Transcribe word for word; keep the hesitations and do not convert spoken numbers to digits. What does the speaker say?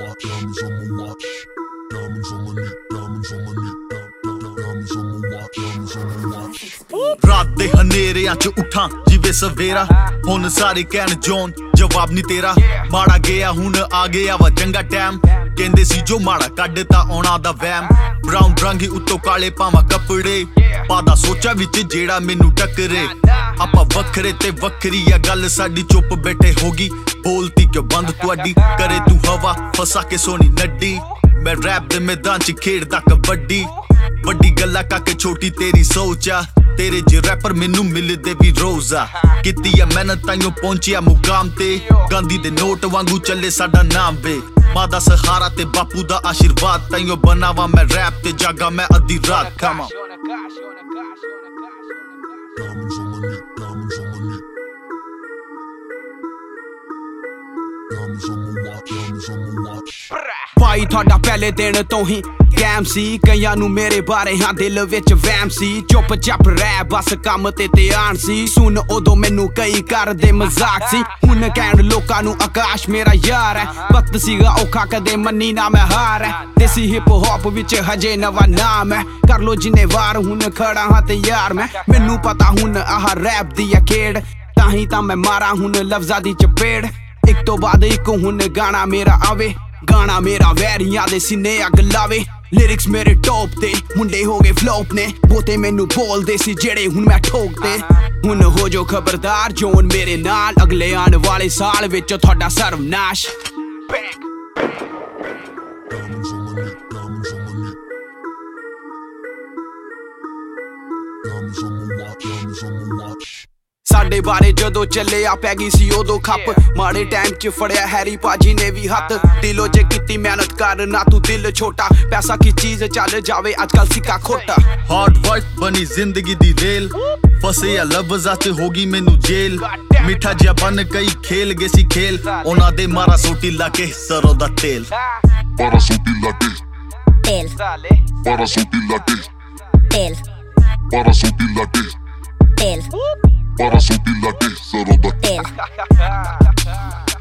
watch, diamonds on my watch, diamonds on my neck, diamonds on my neck, diamonds on my watch, diamonds on my watch. ਰਾਤ ਦੇ ਹਨੇਰਿਆਂ ਚ ਉਠਾਂ ਜਿਵੇਂ ਸਵੇਰਾ, ਹੁਣ ਸਾਰੇ ਕਹਿਣ ਜੋਨ ਜਵਾਬ ਨਹੀਂ ਤੇਰਾ। ਮਾੜਾ ਗਿਆ ਹੁਣ ਆ ਗਿਆ ਵਾ ਚੰਗਾ ਟਾਈਮ, ਕਹਿੰਦੇ ਸੀ ਜੋ ਮਾੜਾ ਕੱਢ ਤਾਂ ਆਉਣਾ ਦਾ ਵਹਿਮ। ਬਰਾਊਨ ਰੰਗ ਉੱਤੋਂ ਕਾਲੇ ਪਾਵਾਂ ਕੱਪੜੇ, ਪਾਦਾ ਸੋਚਾਂ ਵਿੱਚ ਜਿਹੜਾ ਮੈਨੂੰ ਟੱਕਰੇ। ਆਪਾਂ ਵੱਖਰੇ ਤੇ ਵੱਖਰੀ ਆ ਗੱਲ ਸਾਡੀ, ਚੁੱਪ ਬੈਠੇ ਹੋਗੀ ਬੋਲਤੀ ਕਿਉਂ ਬੰਦ ਤੁਹਾਡੀ। ਕਰੇ ਤੂੰ ਹਵਾ ਫਸਾ ਕੇ ਸੋਹਣੀ ਨੱਡੀ, ਮੈਂ ਰੈਪ ਦੇ ਮੈਦਾਨ ਚ ਖੇਡਦਾ ਕਬੱਡੀ। ਵੱਡੀ ਗੱਲਾਂ ਕਾਕੇ ਛੋਟੀ ਤੇਰੀ ਸੋਚ ਆ, ਤੇਰੇ ਜੇ ਰੈਪਰ ਮੈਨੂੰ ਮਿਲਦੇ ਵੀ ਰੋਜ਼ ਆ। ਕੀਤੀ ਆ ਮਿਹਨਤ ਤਾਈਓ ਪਹੁੰਚਿਆ ਮੁਕਾਮ ਤੇ, ਗਾਂਧੀ ਦੇ ਨੋਟ ਵਾਂਗੂ ਚੱਲੇ ਸਾਡਾ ਨਾਮ ਵੇ। ਮਾਂ ਦਾ ਸਹਾਰਾ ਤੇ ਬਾਪੂ ਦਾ ਆਸ਼ੀਰਵਾਦ, ਤਾਈਓ ਬਣਾਵਾ ਮੈਂ ਰੈਪ ਤੇ ਜਾਗਾ ਮੈਂ ਅੱਧੀ ਰਾਤ। ਖਾਵਾਂ Diamonds on my neck, diamonds on my neck, diamonds on my watch, diamonds on my watch. ਭਾਈ ਤੁਹਾਡਾ ਪਹਿਲੇ ਦਿਨ ਤੋਂ ਹੀ ਕੈਮ ਸੀ, ਕਈਆਂ ਨੂੰ ਮੇਰੇ ਬਾਰੇ ਹਾਂ ਦਿਲ ਵਿੱਚ ਵਹਿਮ ਸੀ। ਚੁੱਪ ਚਾਪ ਰਹਿ ਬਸ ਕੰਮ ਤੇ ਧਿਆਨ ਸੀ, ਸੁਣ ਉਦੋਂ ਮੈਨੂੰ ਕਈ ਕਰਦੇ ਮਜ਼ਾਕ ਸੀ। ਹੁਣ ਕਹਿਣ ਲੋਕਾਂ ਨੂੰ ਆਕਾਸ਼ ਮੇਰਾ ਯਾਰ ਹੈ, ਵਕਤ ਸੀਗਾ ਔਖਾ ਕਦੇ ਮੰਨੀ ਨਾ ਮੈਂ ਹਾਰ ਹੈ। ਦੇਸੀ ਹਿਪ ਹੌਪ ਵਿੱਚ ਹਜੇ ਨਵਾਂ ਨਾਮ ਹੈ, ਕਰ ਲੋ ਜਿੰਨੇ ਵਾਰ ਹੁਣ ਖੜਾ ਹਾਂ ਤੇ ਯਾਰ ਮੈਂ। ਮੈਨੂੰ ਪਤਾ ਹੁਣ ਆਹ ਰੈਪ ਦੀ ਆ ਖੇਡ, ਤਾਂ ਹੀ ਤਾਂ ਮੈਂ ਮਾਰਾਂ ਹੁਣ ਲਫ਼ਜ਼ਾਂ ਦੀ ਚਪੇੜ। ਇੱਕ ਤੋਂ ਬਾਅਦ ਇੱਕ ਹੁਣ ਗਾਣਾ ਮੇਰਾ ਆਵੇ, ਗਾਣਾ ਮੇਰਾ ਵੈਰੀਆਂ ਦੇ ਸੀਨੇ ਅੱਗ ਲਾਵੇ। ਲਿਰਿਕਸ ਮੇਰੇ ਟੌਪ ਤੇ ਮੁੰਡੇ ਹੋ ਗਏ ਫਲੋਪ ਨੇ, ਬਹੁਤੇ ਮੈਨੂੰ ਬੋਲਦੇ ਸੀ ਜਿਹੜੇ ਹੁਣ ਮੈਂ ਠੋਕਦੇ। ਹੁਣ ਹੋ ਜੋ ਖਬਰਦਾਰ ਜੋਨ ਮੇਰੇ ਨਾਲ, ਅਗਲੇ ਆਉਣ ਵਾਲੇ ਸਾਲ ਵਿੱਚ ਤੁਹਾਡਾ ਸਰਵਨਾਸ਼। Diamonds on my neck, diamonds on my neck, diamonds on my watch, diamonds on my watch. ਸਾਡੇ ਬਾਰੇ ਜਦੋਂ ਚੱਲਿਆ ਪੈ ਗਈ ਸੀ ਉਦੋਂ ਖੱਪ, ਮਾੜੇ ਟਾਈਮ ਚ ਫੜਿਆ ਹੈਰੀ ਭਾਜੀ ਨੇ ਵੀ ਹੱਥ। ਦਿਲੋਂ ਜੇ ਕੀਤੀ ਮਿਹਨਤ ਕਰ ਨਾ ਤੂੰ ਦਿਲ ਛੋਟਾ, ਪੈਸਾ ਕੀ ਚੀਜ਼ ਚੱਲ ਜਾਵੇ ਅੱਜ ਕੱਲ ਸਿੱਕਾ ਖੋਟਾ। ਹਾਰਡ ਵਰਕ ਬਣੀ ਜ਼ਿੰਦਗੀ ਦੀ ਰੇਲ, ਫਸੇ ਆ ਲਫ਼ਜ਼ਾਂ ਚ ਹੋ ਗਈ ਮੈਨੂੰ ਜੇਲ। ਮਿੱਠਾ ਜਿਹਾ ਬਣ ਕਈ ਖੇਲ ਗਏ ਸੀ ਖੇਲ, ਉਹਨਾਂ ਦੇ ਮਾਰਾ ਸੋਟੀ ਲਾ ਕੇ ਸਰੋਂ ਦਾ ਤੇਲ। Parasuti latte, Tel, parasuti latte, tel, parasuti latte, tel, parasuti latte, sarò da tel.